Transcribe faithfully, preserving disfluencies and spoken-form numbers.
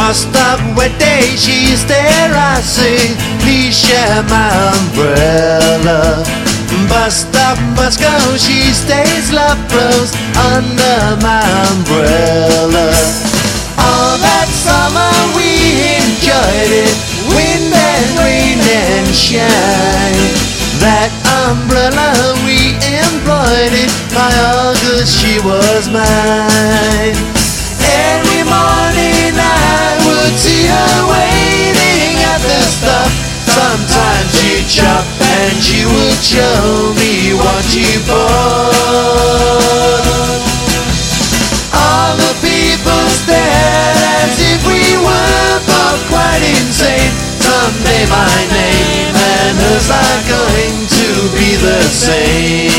Most of wet days she's there, I say, please share my umbrella. Bus stop, bus go, she stays love close under my umbrella. All that summer we enjoyed it, wind and rain and shine. That umbrella we employed it, by August she was mine. Every morning I would see her waiting at the stop. Sometimes she'd chop and she would show me what she bought. All the people stared as if we were both quite insane. Someday my name and hers are going to be the same.